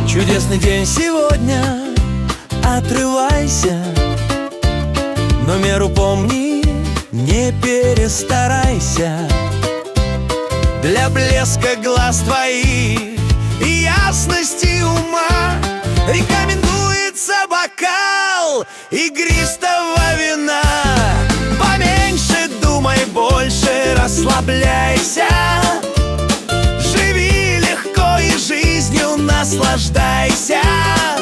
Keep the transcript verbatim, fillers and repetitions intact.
Чудесный день сегодня, отрывайся, но меру помни, не перестарайся. Для блеска глаз твоих и ясности ума рекомендуется бокал игристого вина. Поменьше думай, больше расслабляйся, живи легко и жизнью наслаждайся.